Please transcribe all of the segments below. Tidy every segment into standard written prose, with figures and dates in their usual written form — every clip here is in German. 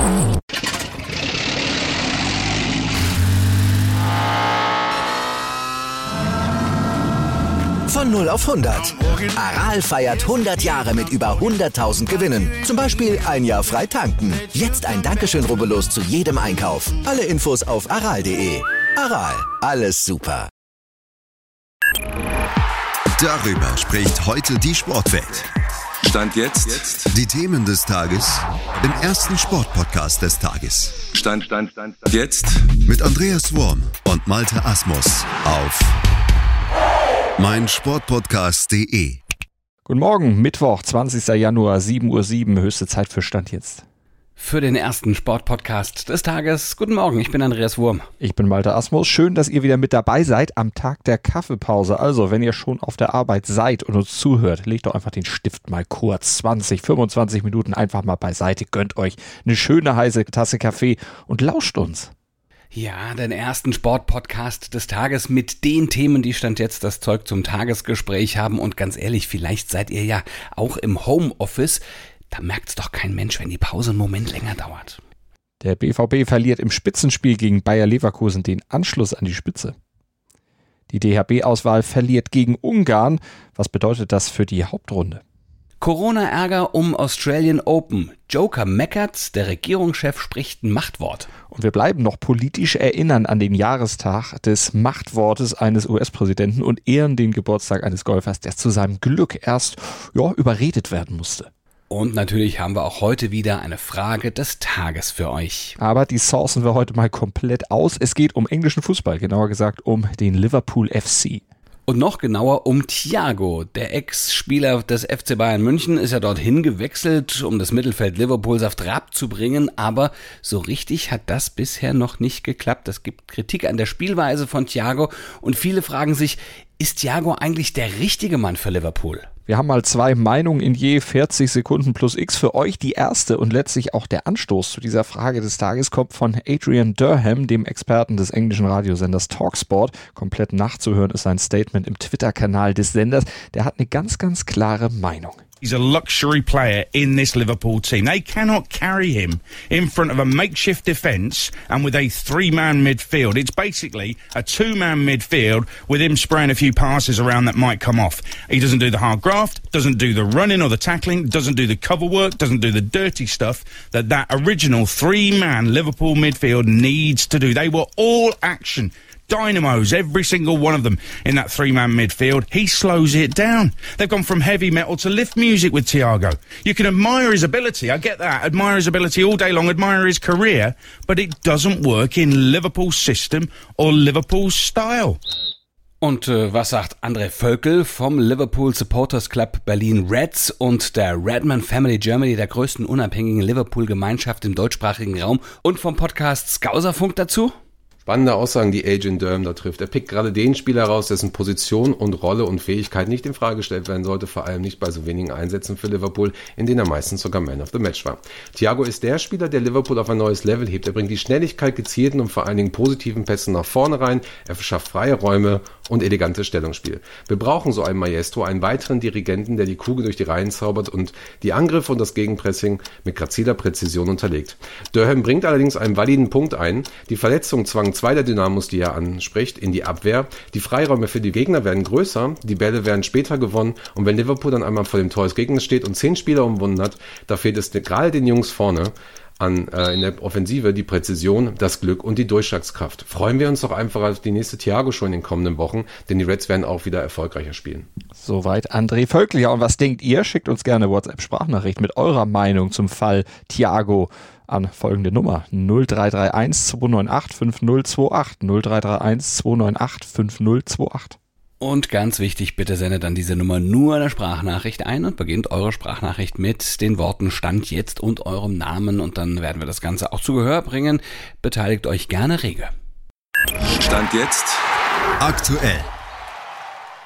Von 0 auf 100. Aral feiert 100 Jahre mit über 100.000 Gewinnen. Zum Beispiel ein Jahr frei tanken. Jetzt ein Dankeschön, rubbellos zu jedem Einkauf. Alle Infos auf aral.de. Aral, alles super. Darüber spricht heute die Sportwelt. Stand jetzt. Die Themen des Tages im ersten Sportpodcast des Tages. Stand jetzt. Mit Andreas Worm und Malte Asmus auf meinsportpodcast.de. Guten Morgen, Mittwoch, 20. Januar, 7:07 Uhr, höchste Zeit für Stand jetzt. Für den ersten Sportpodcast des Tages. Guten Morgen, ich bin Andreas Worm. Ich bin Malte Asmus. Schön, dass ihr wieder mit dabei seid am Tag der Kaffeepause. Also, wenn ihr schon auf der Arbeit seid und uns zuhört, legt doch einfach den Stift mal kurz 20, 25 Minuten einfach mal beiseite. Gönnt euch eine schöne heiße Tasse Kaffee und lauscht uns. Ja, den ersten Sportpodcast des Tages mit den Themen, die Stand jetzt das Zeug zum Tagesgespräch haben. Und ganz ehrlich, vielleicht seid ihr ja auch im Homeoffice. Da merkt's doch kein Mensch, wenn die Pause einen Moment länger dauert. Der BVB verliert im Spitzenspiel gegen Bayer Leverkusen den Anschluss an die Spitze. Die DHB-Auswahl verliert gegen Ungarn. Was bedeutet das für die Hauptrunde? Corona-Ärger um Australian Open. Joker meckert, der Regierungschef spricht ein Machtwort. Und wir bleiben noch politisch erinnern an den Jahrestag des Machtwortes eines US-Präsidenten und ehren den Geburtstag eines Golfers, der zu seinem Glück erst überredet werden musste. Und natürlich haben wir auch heute wieder eine Frage des Tages für euch. Aber die sourcen wir heute mal komplett aus. Es geht um englischen Fußball, genauer gesagt um den Liverpool FC. Und noch genauer um Thiago. Der Ex-Spieler des FC Bayern München ist ja dorthin gewechselt, um das Mittelfeld Liverpools auf Trab zu bringen. Aber so richtig hat das bisher noch nicht geklappt. Es gibt Kritik an der Spielweise von Thiago. Und viele fragen sich, ist Thiago eigentlich der richtige Mann für Liverpool? Wir haben mal 2 Meinungen in je 40 Sekunden plus X. Für euch die erste und letztlich auch der Anstoß zu dieser Frage des Tages kommt von Adrian Durham, dem Experten des englischen Radiosenders Talksport. Komplett nachzuhören ist sein Statement im Twitter-Kanal des Senders. Der hat eine ganz, ganz klare Meinung. He's a luxury player in this Liverpool team. They cannot carry him in front of a makeshift defence and with a 3-man midfield. It's basically a 2-man midfield with him spraying a few passes around that might come off. He doesn't do the hard graft, doesn't do the running or the tackling, doesn't do the cover work, doesn't do the dirty stuff that original 3-man Liverpool midfield needs to do. They were all action. Dynamos, every single one of them in that 3-man midfield. He slows it down. They've gone from heavy metal to lift music with Thiago. You can admire his ability, I get that, admire his ability all day long, admire his career, but it doesn't work in Liverpool's system or Liverpool's style. Und was sagt André Völkel vom Liverpool Supporters Club Berlin Reds und der Redman Family Germany, der größten unabhängigen Liverpool-Gemeinschaft im deutschsprachigen Raum, und vom Podcast Skauserfunk dazu? Spannende Aussagen, die Adrian Durham da trifft. Er pickt gerade den Spieler raus, dessen Position und Rolle und Fähigkeit nicht in Frage gestellt werden sollte, vor allem nicht bei so wenigen Einsätzen für Liverpool, in denen er meistens sogar Man of the Match war. Thiago ist der Spieler, der Liverpool auf ein neues Level hebt. Er bringt die Schnelligkeit, gezielten und vor allen Dingen positiven Pässe nach vorne rein. Er verschafft freie Räume und elegantes Stellungsspiel. Wir brauchen so einen Maestro, einen weiteren Dirigenten, der die Kugel durch die Reihen zaubert und die Angriffe und das Gegenpressing mit graziler Präzision unterlegt. Durham bringt allerdings einen validen Punkt ein. Die Verletzung zwang 2 der Dynamos, die er anspricht, in die Abwehr. Die Freiräume für die Gegner werden größer, die Bälle werden später gewonnen und wenn Liverpool dann einmal vor dem Tor des Gegners steht und 10 Spieler umwunden hat, da fehlt es gerade den Jungs vorne in der Offensive die Präzision, das Glück und die Durchschlagskraft. Freuen wir uns doch einfach auf die nächste Thiago-Show in den kommenden Wochen, denn die Reds werden auch wieder erfolgreicher spielen. Soweit André Völkel. Ja, und was denkt ihr? Schickt uns gerne WhatsApp-Sprachnachricht mit eurer Meinung zum Fall Thiago an folgende Nummer 0331 298 5028 0331 298 5028. Und ganz wichtig, bitte sendet an diese Nummer nur eine Sprachnachricht ein und beginnt eure Sprachnachricht mit den Worten Stand jetzt und eurem Namen und dann werden wir das Ganze auch zu Gehör bringen. Beteiligt euch gerne rege. Stand jetzt Aktuell.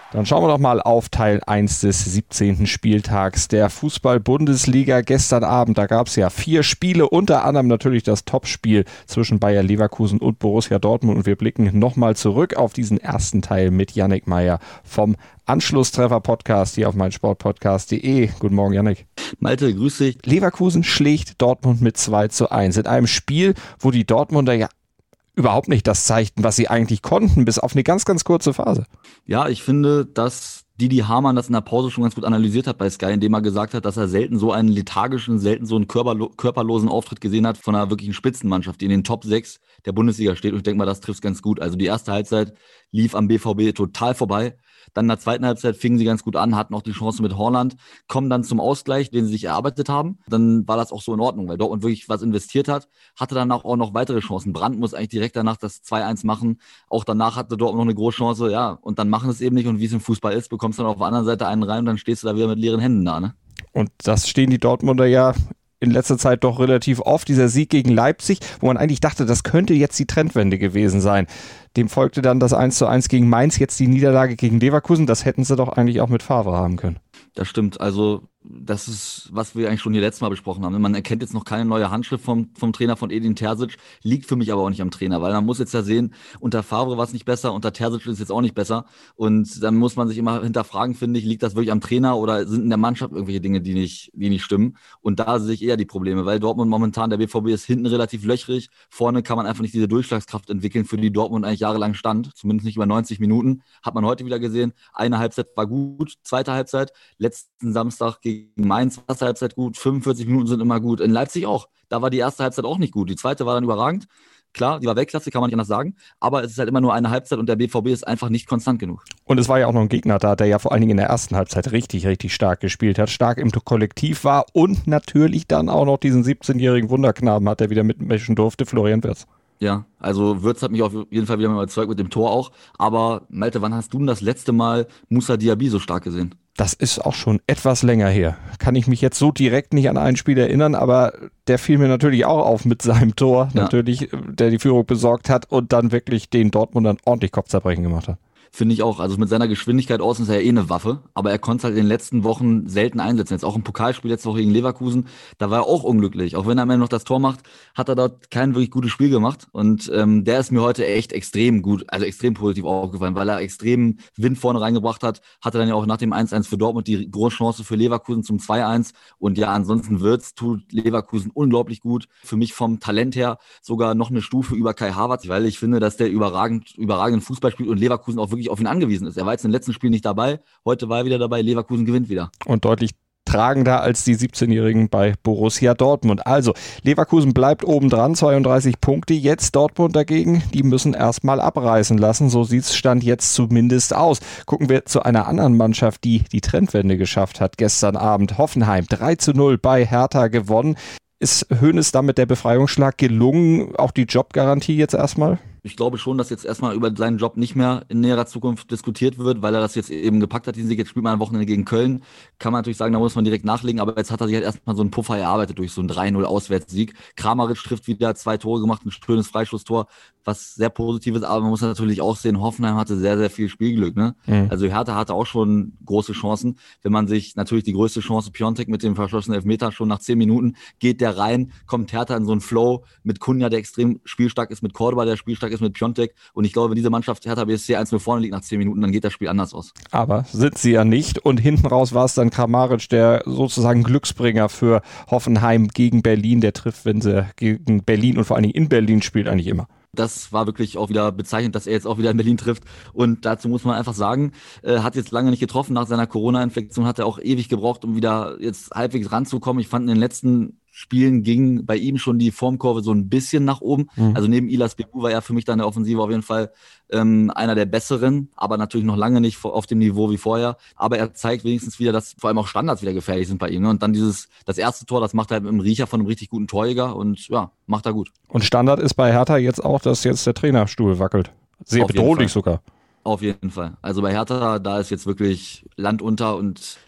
Dann schauen wir doch mal auf Teil 1 des 17. Spieltags der Fußball-Bundesliga gestern Abend. Da gab es ja 4 Spiele, unter anderem natürlich das Topspiel zwischen Bayer Leverkusen und Borussia Dortmund. Und wir blicken nochmal zurück auf diesen ersten Teil mit Yannick Meyer vom Anschlusstreffer-Podcast hier auf meinsportpodcast.de. Guten Morgen, Yannick. Malte, grüß dich. Leverkusen schlägt Dortmund mit 2:1 in einem Spiel, wo die Dortmunder ja überhaupt nicht das zeigten, was sie eigentlich konnten, bis auf eine ganz, ganz kurze Phase. Ja, ich finde, dass Didi Hamann das in der Pause schon ganz gut analysiert hat bei Sky, indem er gesagt hat, dass er selten so einen lethargischen, selten so einen körperlosen Auftritt gesehen hat von einer wirklichen Spitzenmannschaft, die in den Top 6 der Bundesliga steht. Und ich denke mal, das trifft es ganz gut. Also die erste Halbzeit lief am BVB total vorbei. Dann in der zweiten Halbzeit fingen sie ganz gut an, hatten auch die Chance mit Haaland, kommen dann zum Ausgleich, den sie sich erarbeitet haben. Dann war das auch so in Ordnung, weil Dortmund wirklich was investiert hat, hatte danach auch noch weitere Chancen. Brandt muss eigentlich direkt danach das 2:1 machen. Auch danach hatte Dortmund noch eine große Chance, ja. Und dann machen es eben nicht. Und wie es im Fußball ist, bekommst du dann auf der anderen Seite einen rein und dann stehst du da wieder mit leeren Händen da, ne? Und das stehen die Dortmunder ja in letzter Zeit doch relativ oft, dieser Sieg gegen Leipzig, wo man eigentlich dachte, das könnte jetzt die Trendwende gewesen sein. Dem folgte dann das 1:1 gegen Mainz, jetzt die Niederlage gegen Leverkusen. Das hätten sie doch eigentlich auch mit Favre haben können. Das stimmt, also das ist, was wir eigentlich schon hier letztes Mal besprochen haben. Man erkennt jetzt noch keine neue Handschrift vom Trainer von Edin Terzic, liegt für mich aber auch nicht am Trainer, weil man muss jetzt ja sehen, unter Favre war es nicht besser, unter Terzic ist es jetzt auch nicht besser und dann muss man sich immer hinterfragen, finde ich, liegt das wirklich am Trainer oder sind in der Mannschaft irgendwelche Dinge, die nicht stimmen, und da sehe ich eher die Probleme, weil Dortmund momentan, der BVB ist hinten relativ löchrig, vorne kann man einfach nicht diese Durchschlagskraft entwickeln, für die Dortmund eigentlich jahrelang stand, zumindest nicht über 90 Minuten, hat man heute wieder gesehen, eine Halbzeit war gut, zweite Halbzeit, letzten Samstag gegen Mainz, erste Halbzeit gut, 45 Minuten sind immer gut. In Leipzig auch. Da war die erste Halbzeit auch nicht gut. Die zweite war dann überragend. Klar, die war Weltklasse, kann man nicht anders sagen. Aber es ist halt immer nur eine Halbzeit und der BVB ist einfach nicht konstant genug. Und es war ja auch noch ein Gegner da, der ja vor allen Dingen in der ersten Halbzeit richtig, richtig stark gespielt hat, stark im Kollektiv war und natürlich dann auch noch diesen 17-jährigen Wunderknaben hat, der wieder mitmischen durfte, Florian Wirtz. Ja, also Wirtz hat mich auf jeden Fall wieder mal überzeugt mit dem Tor auch. Aber Malte, wann hast du denn das letzte Mal Moussa Diaby so stark gesehen? Das ist auch schon etwas länger her. Kann ich mich jetzt so direkt nicht an ein Spiel erinnern, aber der fiel mir natürlich auch auf mit seinem Tor, natürlich, der die Führung besorgt hat und dann wirklich den Dortmundern ordentlich Kopfzerbrechen gemacht hat. Finde ich auch. Also mit seiner Geschwindigkeit außen ist er ja eine Waffe, aber er konnte es halt in den letzten Wochen selten einsetzen. Jetzt auch im Pokalspiel letzte Woche gegen Leverkusen, da war er auch unglücklich. Auch wenn er am Ende noch das Tor macht, hat er dort kein wirklich gutes Spiel gemacht. Und der ist mir heute echt extrem gut, also extrem positiv aufgefallen, weil er extrem Wind vorne reingebracht hat. Hatte dann ja auch nach dem 1:1 für Dortmund die große Chance für Leverkusen zum 2:1. Und ja, ansonsten Wirtz tut Leverkusen unglaublich gut. Für mich vom Talent her sogar noch eine Stufe über Kai Havertz, weil ich finde, dass der überragenden Fußball spielt und Leverkusen auch wirklich auf ihn angewiesen ist. Er war jetzt im letzten Spiel nicht dabei, heute war er wieder dabei, Leverkusen gewinnt wieder. Und deutlich tragender als die 17-Jährigen bei Borussia Dortmund. Also, Leverkusen bleibt oben dran, 32 Punkte. Jetzt Dortmund dagegen, die müssen erstmal abreißen lassen. So sieht es Stand jetzt zumindest aus. Gucken wir zu einer anderen Mannschaft, die die Trendwende geschafft hat gestern Abend. Hoffenheim 3:0 bei Hertha gewonnen. Ist Hoeneß damit der Befreiungsschlag gelungen? Auch die Jobgarantie jetzt erstmal? Ich glaube schon, dass jetzt erstmal über seinen Job nicht mehr in näherer Zukunft diskutiert wird, weil er das jetzt eben gepackt hat, diesen Sieg. Jetzt spielt man am Wochenende gegen Köln. Kann man natürlich sagen, da muss man direkt nachlegen, aber jetzt hat er sich halt erstmal so einen Puffer erarbeitet durch so einen 3:0 Auswärtssieg. Kramaric trifft wieder 2 Tore gemacht, ein schönes Freistoßtor, was sehr positiv ist, aber man muss natürlich auch sehen, Hoffenheim hatte sehr, sehr viel Spielglück, ne? Also Hertha hatte auch schon große Chancen. Wenn man sich natürlich die größte Chance, Piontek mit dem verschossenen Elfmeter, schon nach 10 Minuten geht der rein, kommt Hertha in so einen Flow mit Cunha, der extrem spielstark ist, mit Cordoba, der spielstark ist, mit Piontek. Und ich glaube, wenn diese Mannschaft Hertha BSC 1:0 vorne liegt nach 10 Minuten, dann geht das Spiel anders aus. Aber sind sie ja nicht. Und hinten raus war es dann Kramaric, der sozusagen Glücksbringer für Hoffenheim gegen Berlin. Der trifft, wenn sie gegen Berlin und vor allen Dingen in Berlin spielt, eigentlich immer. Das war wirklich auch wieder bezeichnend, dass er jetzt auch wieder in Berlin trifft. Und dazu muss man einfach sagen, hat jetzt lange nicht getroffen. Nach seiner Corona-Infektion hat er auch ewig gebraucht, um wieder jetzt halbwegs ranzukommen. Ich fand in den letzten Spielen ging bei ihm schon die Formkurve so ein bisschen nach oben. Also neben Ilas Bebu war er für mich dann in der Offensive auf jeden Fall einer der besseren, aber natürlich noch lange nicht auf dem Niveau wie vorher. Aber er zeigt wenigstens wieder, dass vor allem auch Standards wieder gefährlich sind bei ihm. Ne? Und dann das erste Tor, das macht er mit dem Riecher von einem richtig guten Torjäger und ja, macht er gut. Und Standard ist bei Hertha jetzt auch, dass jetzt der Trainerstuhl wackelt. Sehr bedrohlich sogar. Auf jeden Fall. Also bei Hertha, da ist jetzt wirklich Land unter und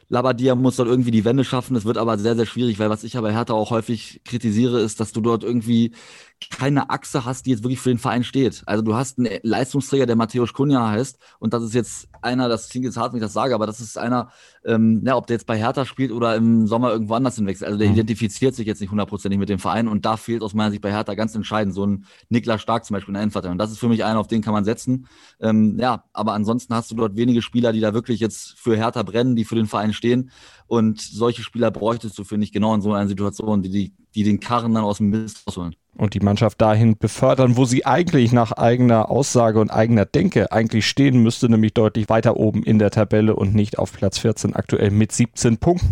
Labadia muss dort irgendwie die Wende schaffen. Es wird aber sehr, sehr schwierig, weil was ich aber Hertha auch häufig kritisiere, ist, dass du dort irgendwie keine Achse hast, die jetzt wirklich für den Verein steht. Also du hast einen Leistungsträger, der Matthäus Cunha heißt, und das ist jetzt einer, das klingt jetzt hart, wenn ich das sage, aber das ist einer, ob der jetzt bei Hertha spielt oder im Sommer irgendwo anders hinwechselt. Also der identifiziert sich jetzt nicht 100% mit dem Verein, und da fehlt aus meiner Sicht bei Hertha ganz entscheidend so ein Niklas Stark zum Beispiel in der Innenverteidigung. Und das ist für mich einer, auf den kann man setzen. Aber ansonsten hast du dort wenige Spieler, die da wirklich jetzt für Hertha brennen, die für den Verein stehen. Und solche Spieler bräuchtest du, finde ich, genau in so einer Situation, die den Karren dann aus dem Mist rausholen. Und die Mannschaft dahin befördern, wo sie eigentlich nach eigener Aussage und eigener Denke eigentlich stehen müsste, nämlich deutlich weiter oben in der Tabelle und nicht auf Platz 14 aktuell mit 17 Punkten.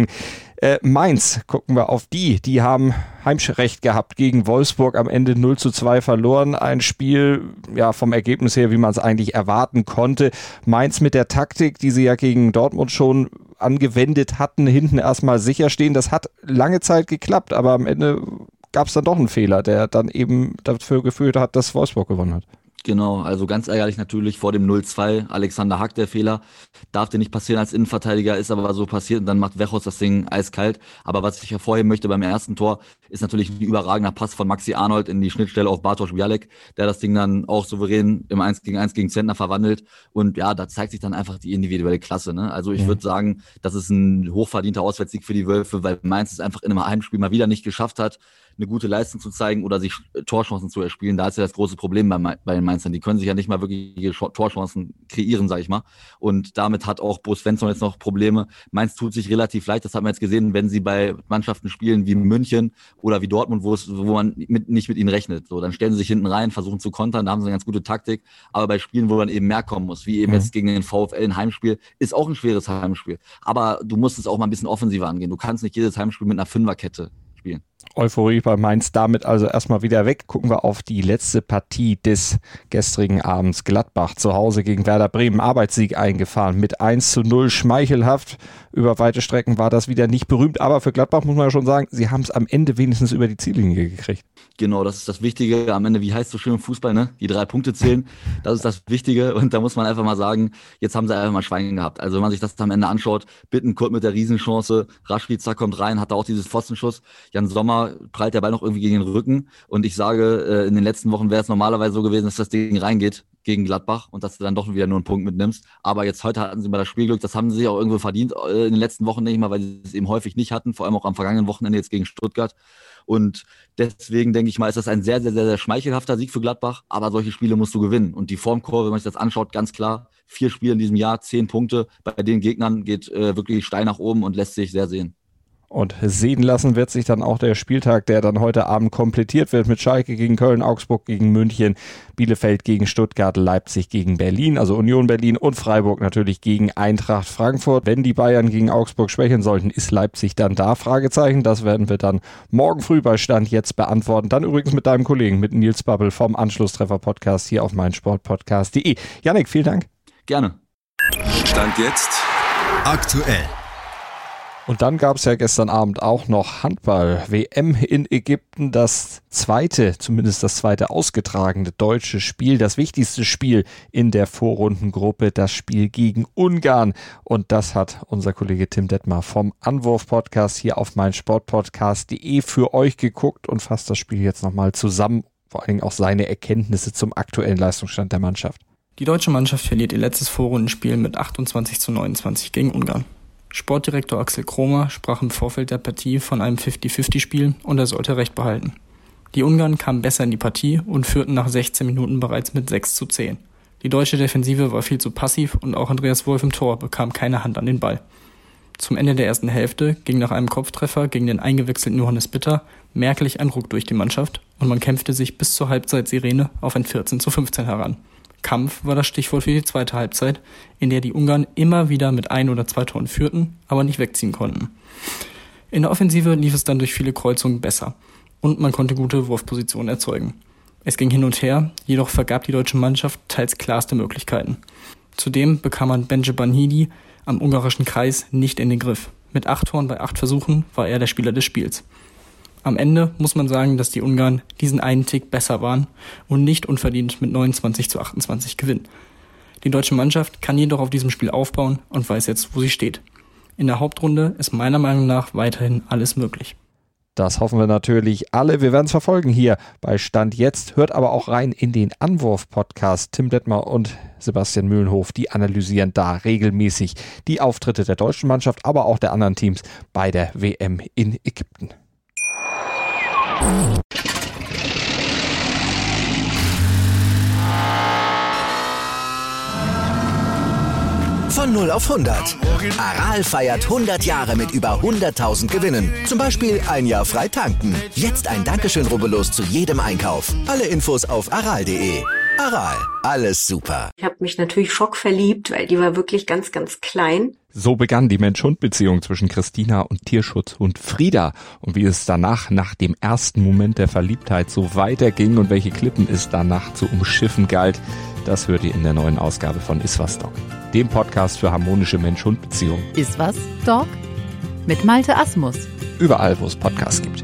Mainz, gucken wir auf die haben Heimrecht gehabt gegen Wolfsburg, am Ende 0:2 verloren. Ein Spiel, ja, vom Ergebnis her, wie man es eigentlich erwarten konnte. Mainz mit der Taktik, die sie ja gegen Dortmund schon angewendet hatten, hinten erstmal sicher stehen. Das hat lange Zeit geklappt, aber am Ende gab es dann doch einen Fehler, der dann eben dafür geführt hat, dass Wolfsburg gewonnen hat. Genau, also ganz ärgerlich natürlich vor dem 0:2. Alexander Hack, der Fehler. Darf dir nicht passieren als Innenverteidiger, ist aber so passiert, und dann macht Wechos das Ding eiskalt. Aber was ich hervorheben möchte beim ersten Tor, ist natürlich ein überragender Pass von Maxi Arnold in die Schnittstelle auf Bartosz Bialek, der das Ding dann auch souverän im 1-gegen-1 gegen Zentner verwandelt. Und ja, da zeigt sich dann einfach die individuelle Klasse, ne? Also ich würde sagen, das ist ein hochverdienter Auswärtssieg für die Wölfe, weil Mainz es einfach in einem Heimspiel mal wieder nicht geschafft hat, eine gute Leistung zu zeigen oder sich Torchancen zu erspielen. Da ist ja das große Problem bei den Mainzern. Die können sich ja nicht mal wirkliche Torchancen kreieren, sag ich mal. Und damit hat auch Bo Svensson jetzt noch Probleme. Mainz tut sich relativ leicht. Das hat man jetzt gesehen, wenn sie bei Mannschaften spielen wie München oder wie Dortmund, wo man nicht mit ihnen rechnet. So, dann stellen sie sich hinten rein, versuchen zu kontern, da haben sie eine ganz gute Taktik. Aber bei Spielen, wo dann eben mehr kommen muss, wie eben jetzt gegen den VfL ein Heimspiel, ist auch ein schweres Heimspiel. Aber du musst es auch mal ein bisschen offensiver angehen. Du kannst nicht jedes Heimspiel mit einer Fünferkette spielen. Euphorie bei Mainz damit also erstmal wieder weg. Gucken wir auf die letzte Partie des gestrigen Abends. Gladbach zu Hause gegen Werder Bremen. Arbeitssieg eingefahren mit 1:0. Schmeichelhaft. Über weite Strecken war das wieder nicht berühmt. Aber für Gladbach muss man ja schon sagen, sie haben es am Ende wenigstens über die Ziellinie gekriegt. Genau, das ist das Wichtige. Am Ende, wie heißt es so schön im Fußball, ne? Die 3 Punkte zählen. Das ist das Wichtige. Und da muss man einfach mal sagen, jetzt haben sie einfach mal Schwein gehabt. Also wenn man sich das am Ende anschaut, Bittencourt mit der Riesenchance, Rashica kommt rein, hat da auch dieses Pfostenschuss. Jan Sommer prallt der Ball noch irgendwie gegen den Rücken. Und ich sage, in den letzten Wochen wäre es normalerweise so gewesen, dass das Ding reingeht gegen Gladbach und dass du dann doch wieder nur einen Punkt mitnimmst. Aber jetzt heute hatten sie mal das Spielglück, das haben sie sich auch irgendwo verdient in den letzten Wochen, nicht mal, weil sie es eben häufig nicht hatten, vor allem auch am vergangenen Wochenende jetzt gegen Stuttgart. Und deswegen denke ich mal, ist das ein sehr, sehr, sehr, sehr schmeichelhafter Sieg für Gladbach. Aber solche Spiele musst du gewinnen. Und die Formkurve, wenn man sich das anschaut, ganz klar, 4 Spiele in diesem Jahr, 10 Punkte. Bei den Gegnern geht wirklich steil nach oben und lässt sich sehr sehen. Und sehen lassen wird sich dann auch der Spieltag, der dann heute Abend komplettiert wird mit Schalke gegen Köln, Augsburg gegen München, Bielefeld gegen Stuttgart, Leipzig gegen Berlin, also Union Berlin, und Freiburg natürlich gegen Eintracht Frankfurt. Wenn die Bayern gegen Augsburg schwächeln sollten, ist Leipzig dann da? Fragezeichen. Das werden wir dann morgen früh bei Stand jetzt beantworten. Dann übrigens mit deinem Kollegen, mit Nils Babbel vom Anschlusstreffer-Podcast hier auf meinsportpodcast.de. Jannik, vielen Dank. Gerne. Stand jetzt aktuell. Und dann gab es ja gestern Abend auch noch Handball. WM in Ägypten, zumindest das zweite ausgetragene deutsche Spiel, das wichtigste Spiel in der Vorrundengruppe, das Spiel gegen Ungarn. Und das hat unser Kollege Tim Detmar vom Anwurf-Podcast hier auf meinsportpodcast.de für euch geguckt und fasst das Spiel jetzt nochmal zusammen. Vor allen Dingen auch seine Erkenntnisse zum aktuellen Leistungsstand der Mannschaft. Die deutsche Mannschaft verliert ihr letztes Vorrundenspiel mit 28:29 gegen Ungarn. Sportdirektor Axel Kromer sprach im Vorfeld der Partie von einem 50-50-Spiel und er sollte recht behalten. Die Ungarn kamen besser in die Partie und führten nach 16 Minuten bereits mit 6:10. Die deutsche Defensive war viel zu passiv und auch Andreas Wolf im Tor bekam keine Hand an den Ball. Zum Ende der ersten Hälfte ging nach einem Kopftreffer gegen den eingewechselten Johannes Bitter merklich ein Ruck durch die Mannschaft und man kämpfte sich bis zur Halbzeitsirene auf ein 14:15 heran. Kampf war das Stichwort für die zweite Halbzeit, in der die Ungarn immer wieder mit 1 oder 2 Toren führten, aber nicht wegziehen konnten. In der Offensive lief es dann durch viele Kreuzungen besser und man konnte gute Wurfpositionen erzeugen. Es ging hin und her, jedoch vergab die deutsche Mannschaft teils klarste Möglichkeiten. Zudem bekam man Bence Banhidi am ungarischen Kreis nicht in den Griff. Mit 8 Toren bei 8 Versuchen war er der Spieler des Spiels. Am Ende muss man sagen, dass die Ungarn diesen einen Tick besser waren und nicht unverdient mit 29:28 gewinnen. Die deutsche Mannschaft kann jedoch auf diesem Spiel aufbauen und weiß jetzt, wo sie steht. In der Hauptrunde ist meiner Meinung nach weiterhin alles möglich. Das hoffen wir natürlich alle. Wir werden es verfolgen hier bei Stand Jetzt. Hört aber auch rein in den Anwurf-Podcast. Tim Detmer und Sebastian Mühlenhof, die analysieren da regelmäßig die Auftritte der deutschen Mannschaft, aber auch der anderen Teams bei der WM in Ägypten. Von 0 auf 100. Aral feiert 100 Jahre mit über 100.000 Gewinnen. Zum Beispiel ein Jahr frei tanken. Jetzt ein Dankeschön, rubbellos zu jedem Einkauf. Alle Infos auf aral.de. Aral, alles super. Ich habe mich natürlich schockverliebt, weil die war wirklich ganz, ganz klein. So begann die Mensch-Hund-Beziehung zwischen Christina und Tierschutzhund Frieda. Und wie es danach, nach dem ersten Moment der Verliebtheit, so weiterging und welche Klippen es danach zu umschiffen galt, das hört ihr in der neuen Ausgabe von Iswas Dog, dem Podcast für harmonische Mensch-Hund-Beziehungen. Iswas Dog mit Malte Asmus. Überall, wo es Podcasts gibt.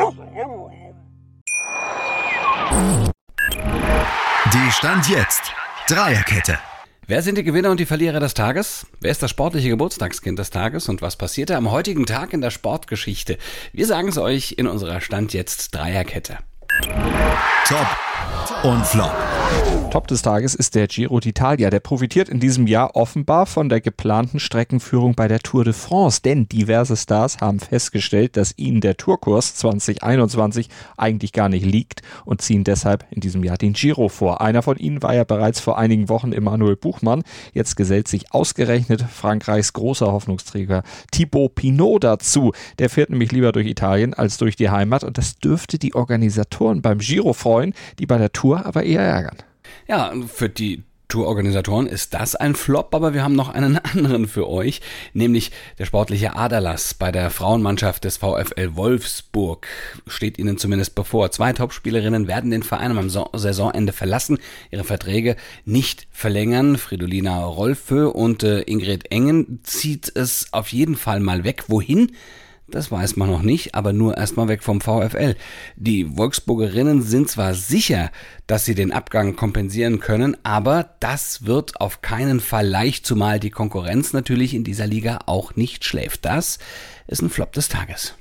Die Stand Jetzt Dreierkette. Wer sind die Gewinner und die Verlierer des Tages? Wer ist das sportliche Geburtstagskind des Tages und was passierte am heutigen Tag in der Sportgeschichte? Wir sagen es euch in unserer Stand Jetzt Dreierkette. Top und Flop. Top des Tages ist der Giro d'Italia. Der profitiert in diesem Jahr offenbar von der geplanten Streckenführung bei der Tour de France, denn diverse Stars haben festgestellt, dass ihnen der Tourkurs 2021 eigentlich gar nicht liegt und ziehen deshalb in diesem Jahr den Giro vor. Einer von ihnen war ja bereits vor einigen Wochen Emanuel Buchmann. Jetzt gesellt sich ausgerechnet Frankreichs großer Hoffnungsträger Thibaut Pinot dazu. Der fährt nämlich lieber durch Italien als durch die Heimat und das dürfte die Organisatoren beim Giro freuen, die bei der Tour aber eher ärgern. Ja, für die Tourorganisatoren ist das ein Flop, aber wir haben noch einen anderen für euch, nämlich der sportliche Aderlass bei der Frauenmannschaft des VfL Wolfsburg steht ihnen zumindest bevor. 2 Topspielerinnen werden den Verein am Saisonende verlassen, ihre Verträge nicht verlängern. Fridolina Rolfö und Ingrid Engen zieht es auf jeden Fall mal weg. Wohin? Das weiß man noch nicht, aber nur erstmal weg vom VfL. Die Wolfsburgerinnen sind zwar sicher, dass sie den Abgang kompensieren können, aber das wird auf keinen Fall leicht, zumal die Konkurrenz natürlich in dieser Liga auch nicht schläft. Das ist ein Flop des Tages.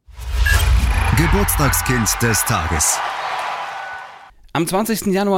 Geburtstagskind des Tages. Am 20. Januar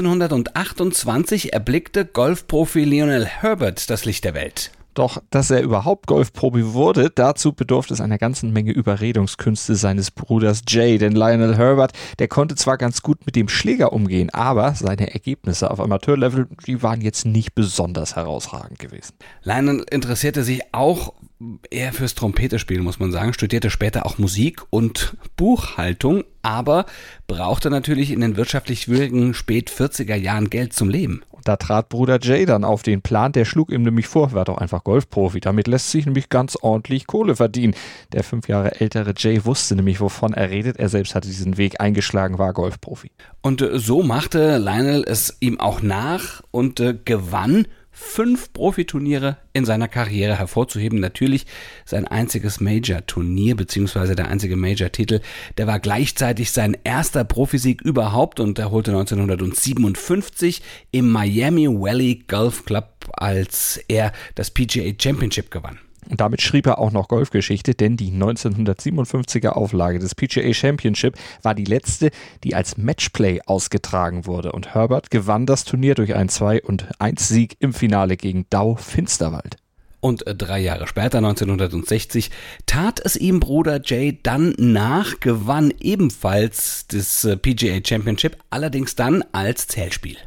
1928 erblickte Golfprofi Lionel Herbert das Licht der Welt. Doch, dass er überhaupt Golfprofi wurde, dazu bedurfte es einer ganzen Menge Überredungskünste seines Bruders Jay. Denn Lionel Herbert, der konnte zwar ganz gut mit dem Schläger umgehen, aber seine Ergebnisse auf Amateurlevel, die waren jetzt nicht besonders herausragend gewesen. Lionel interessierte sich auch eher fürs Trompetespielen, muss man sagen, studierte später auch Musik und Buchhaltung, aber brauchte natürlich in den wirtschaftlich schwierigen Spät-40er Jahren Geld zum Leben. Da trat Bruder Jay dann auf den Plan, der schlug ihm nämlich vor, war doch einfach Golfprofi. Damit lässt sich nämlich ganz ordentlich Kohle verdienen. Der 5 Jahre ältere Jay wusste nämlich, wovon er redet. Er selbst hatte diesen Weg eingeschlagen, war Golfprofi. Und so machte Lionel es ihm auch nach und gewann 5 Profiturniere in seiner Karriere, hervorzuheben natürlich sein einziges Major-Turnier beziehungsweise der einzige Major-Titel. Der war gleichzeitig sein erster Profisieg überhaupt und er holte 1957 im Miami Valley Golf Club, als er das PGA Championship gewann. Und damit schrieb er auch noch Golfgeschichte, denn die 1957er Auflage des PGA Championship war die letzte, die als Matchplay ausgetragen wurde. Und Herbert gewann das Turnier durch einen 2-1-Sieg im Finale gegen Dow Finsterwald. Und 3 Jahre später, 1960, tat es ihm Bruder Jay dann nach, gewann ebenfalls das PGA Championship, allerdings dann als Zählspiel.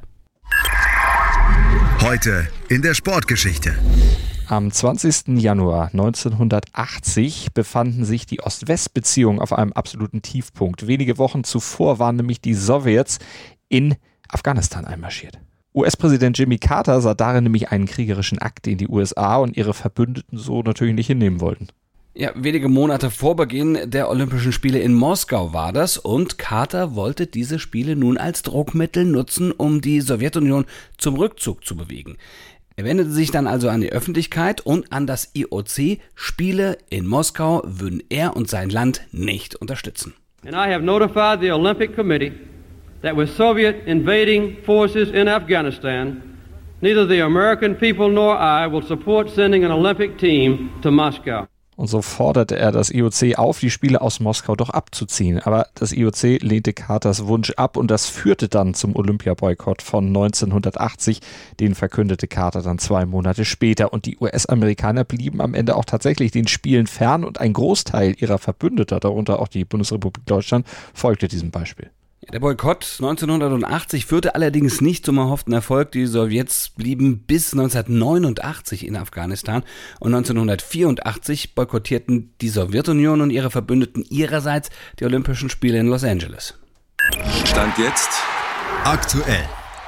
Heute in der Sportgeschichte. Am 20. Januar 1980 befanden sich die Ost-West-Beziehungen auf einem absoluten Tiefpunkt. Wenige Wochen zuvor waren nämlich die Sowjets in Afghanistan einmarschiert. US-Präsident Jimmy Carter sah darin nämlich einen kriegerischen Akt, den die USA und ihre Verbündeten so natürlich nicht hinnehmen wollten. Ja, wenige Monate vor Beginn der Olympischen Spiele in Moskau war das und Carter wollte diese Spiele nun als Druckmittel nutzen, um die Sowjetunion zum Rückzug zu bewegen. Er wendete sich dann also an die Öffentlichkeit und an das IOC. Spiele in Moskau würden er und sein Land nicht unterstützen. And I have notified the Olympic Committee that with Soviet invading forces in Afghanistan, Neither the American people nor I will support sending an Olympic team to Moscow. Und so forderte er das IOC auf, die Spiele aus Moskau doch abzuziehen. Aber das IOC lehnte Carters Wunsch ab und das führte dann zum Olympiaboykott von 1980. Den verkündete Carter dann 2 Monate später. Und die US-Amerikaner blieben am Ende auch tatsächlich den Spielen fern und ein Großteil ihrer Verbündeter, darunter auch die Bundesrepublik Deutschland, folgte diesem Beispiel. Der Boykott 1980 führte allerdings nicht zum erhofften Erfolg. Die Sowjets blieben bis 1989 in Afghanistan und 1984 boykottierten die Sowjetunion und ihre Verbündeten ihrerseits die Olympischen Spiele in Los Angeles. Stand jetzt aktuell.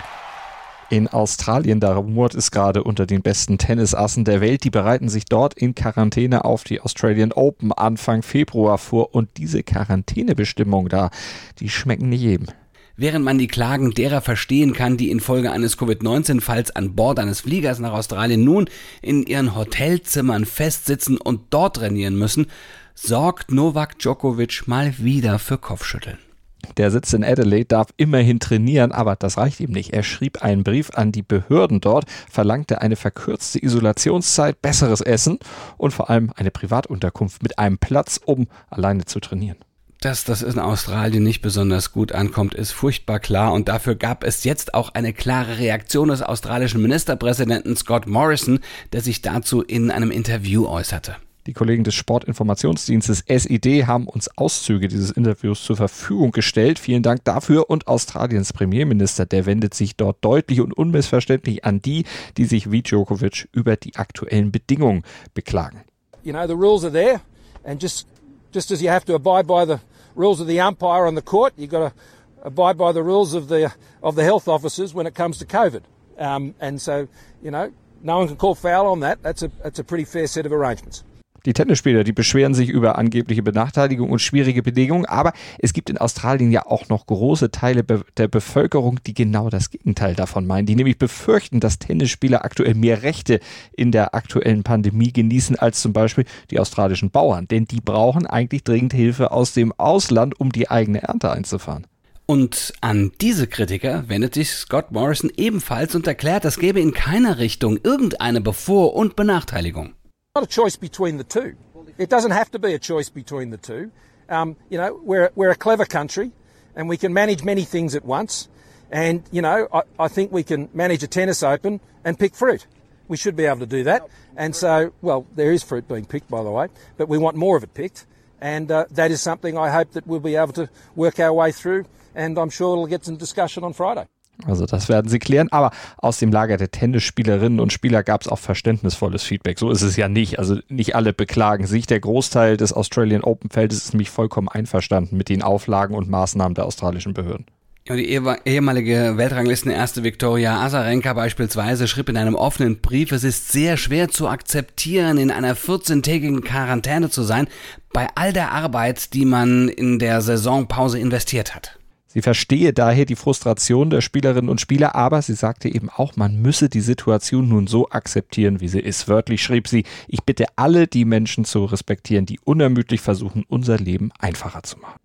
In Australien, da rumort es gerade unter den besten Tennisassen der Welt. Die bereiten sich dort in Quarantäne auf die Australian Open Anfang Februar vor. Und diese Quarantänebestimmung da, die schmecken nicht jedem. Während man die Klagen derer verstehen kann, die infolge eines Covid-19-Falls an Bord eines Fliegers nach Australien nun in ihren Hotelzimmern festsitzen und dort trainieren müssen, sorgt Novak Djokovic mal wieder für Kopfschütteln. Der sitzt in Adelaide, darf immerhin trainieren, aber das reicht ihm nicht. Er schrieb einen Brief an die Behörden dort, verlangte eine verkürzte Isolationszeit, besseres Essen und vor allem eine Privatunterkunft mit einem Platz, um alleine zu trainieren. Dass das in Australien nicht besonders gut ankommt, ist furchtbar klar und dafür gab es jetzt auch eine klare Reaktion des australischen Ministerpräsidenten Scott Morrison, der sich dazu in einem Interview äußerte. Die Kollegen des Sportinformationsdienstes SID haben uns Auszüge dieses Interviews zur Verfügung gestellt. Vielen Dank dafür. Und Australiens Premierminister, der wendet sich dort deutlich und unmissverständlich an die sich wie Djokovic über die aktuellen Bedingungen beklagen. You know, the rules are there and just as you have to abide by the rules of the umpire on the court, you've got to abide by the rules of the health officers when it comes to COVID. And so, you know, no one can call foul on that. That's a pretty fair set of arrangements. Die Tennisspieler, die beschweren sich über angebliche Benachteiligung und schwierige Bedingungen, aber es gibt in Australien ja auch noch große Teile der Bevölkerung, die genau das Gegenteil davon meinen, die nämlich befürchten, dass Tennisspieler aktuell mehr Rechte in der aktuellen Pandemie genießen als zum Beispiel die australischen Bauern, denn die brauchen eigentlich dringend Hilfe aus dem Ausland, um die eigene Ernte einzufahren. Und an diese Kritiker wendet sich Scott Morrison ebenfalls und erklärt, es gäbe in keiner Richtung irgendeine Bevor- und Benachteiligung. Not a choice between the two. It doesn't have to be a choice between the two. You know, we're a clever country and we can manage many things at once. And, you know, I think we can manage a tennis open and pick fruit. We should be able to do that. And so, well, there is fruit being picked, by the way, but we want more of it picked. And that is something I hope that we'll be able to work our way through. And I'm sure it'll get some discussion on Friday. Also das werden sie klären, aber aus dem Lager der Tennisspielerinnen und Spieler gab es auch verständnisvolles Feedback. So ist es ja nicht. Also nicht alle beklagen sich. Der Großteil des Australian Open Feldes ist nämlich vollkommen einverstanden mit den Auflagen und Maßnahmen der australischen Behörden. Ja, die ehemalige Weltranglisten-Erste Viktoria Azarenka beispielsweise schrieb in einem offenen Brief, es ist sehr schwer zu akzeptieren, in einer 14-tägigen Quarantäne zu sein, bei all der Arbeit, die man in der Saisonpause investiert hat. Sie verstehe daher die Frustration der Spielerinnen und Spieler, aber sie sagte eben auch, man müsse die Situation nun so akzeptieren, wie sie ist. Wörtlich schrieb sie, ich bitte alle, die Menschen zu respektieren, die unermüdlich versuchen, unser Leben einfacher zu machen.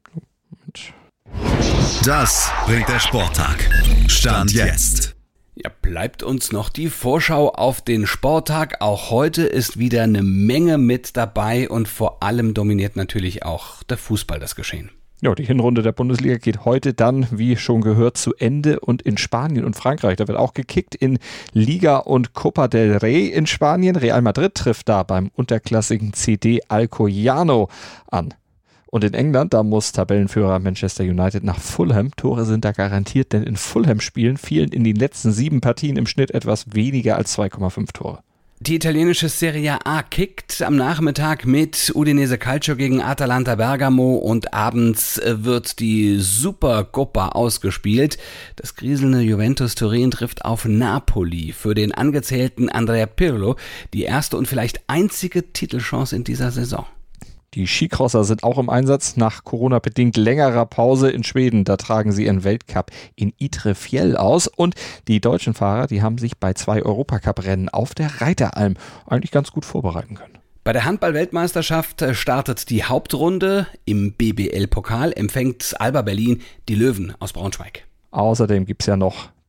Das bringt der Sporttag. Stand jetzt. Ja, bleibt uns noch die Vorschau auf den Sporttag. Auch heute ist wieder eine Menge mit dabei und vor allem dominiert natürlich auch der Fußball das Geschehen. Ja, die Hinrunde der Bundesliga geht heute dann, wie schon gehört, zu Ende und in Spanien und Frankreich. Da wird auch gekickt in Liga und Copa del Rey in Spanien. Real Madrid trifft da beim unterklassigen CD Alcoyano an. Und in England, da muss Tabellenführer Manchester United nach Fulham. Tore sind da garantiert, denn in Fulham-Spielen fielen in den letzten 7 Partien im Schnitt etwas weniger als 2,5 Tore. Die italienische Serie A kickt am Nachmittag mit Udinese Calcio gegen Atalanta Bergamo und abends wird die Supercoppa ausgespielt. Das kriselnde Juventus Turin trifft auf Napoli. Für den angezählten Andrea Pirlo die erste und vielleicht einzige Titelchance in dieser Saison. Die Skicrosser sind auch im Einsatz. Nach Corona-bedingt längerer Pause in Schweden, da tragen sie ihren Weltcup in Idre Fjäll aus. Und die deutschen Fahrer, die haben sich bei 2 Europacup-Rennen auf der Reiteralm eigentlich ganz gut vorbereiten können. Bei der Handball-Weltmeisterschaft startet die Hauptrunde. Im BBL-Pokal empfängt Alba Berlin die Löwen aus Braunschweig. Außerdem gibt es ja noch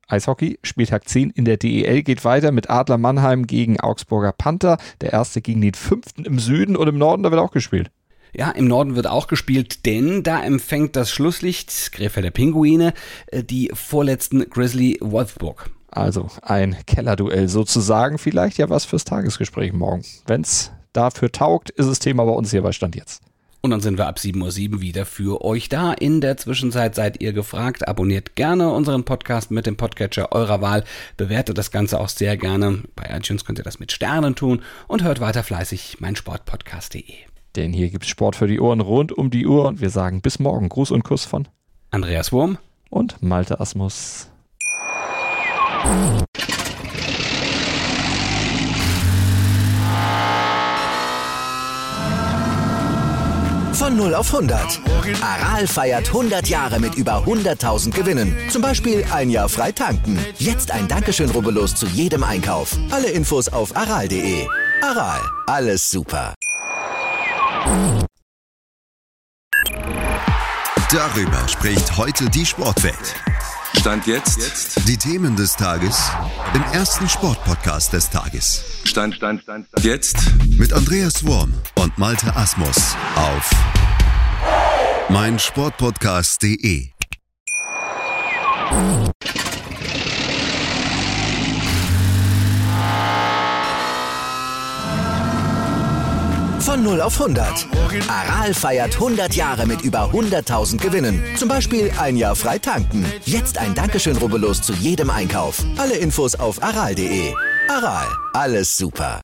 Eishockey, Spieltag 10 in der DEL geht weiter mit Adler Mannheim gegen Augsburger Panther. Der erste gegen den 5. im Süden und im Norden, da wird auch gespielt. Ja, im Norden wird auch gespielt, denn da empfängt das Schlusslicht Krefelder Pinguine die vorletzten Grizzly Wolfsburg. Also ein Kellerduell sozusagen, vielleicht ja was fürs Tagesgespräch morgen. Wenn's dafür taugt, ist es Thema bei uns hier bei Stand jetzt. Und dann sind wir ab 7:07 Uhr wieder für euch da. In der Zwischenzeit seid ihr gefragt. Abonniert gerne unseren Podcast mit dem Podcatcher eurer Wahl. Bewertet das Ganze auch sehr gerne. Bei iTunes könnt ihr das mit Sternen tun. Und hört weiter fleißig meinsportpodcast.de. Denn hier gibt's Sport für die Ohren rund um die Uhr. Und wir sagen bis morgen. Gruß und Kuss von Andreas Wurm und Malte Asmus. Von 0 auf 100. Aral feiert 100 Jahre mit über 100.000 Gewinnen. Zum Beispiel ein Jahr frei tanken. Jetzt ein Dankeschön, rubbellos zu jedem Einkauf. Alle Infos auf aral.de. Aral, alles super. Darüber spricht heute die Sportwelt. Stand jetzt. Die Themen des Tages im ersten Sportpodcast des Tages. Stand jetzt. Mit Andreas Wurm und Malte Asmus auf meinsportpodcast.de. Von 0 auf 100. Aral feiert 100 Jahre mit über 100.000 Gewinnen. Zum Beispiel ein Jahr frei tanken. Jetzt ein Dankeschön, rubbellos zu jedem Einkauf. Alle Infos auf aral.de. Aral, alles super.